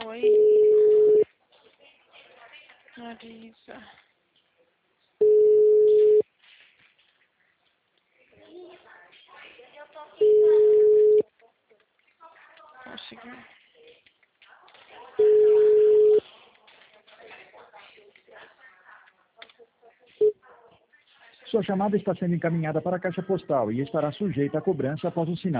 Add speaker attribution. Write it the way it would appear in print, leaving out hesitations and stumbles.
Speaker 1: Oi. Marisa. Conseguiu.
Speaker 2: Sua chamada está sendo encaminhada para a caixa postal e estará sujeita a cobrança após o sinal.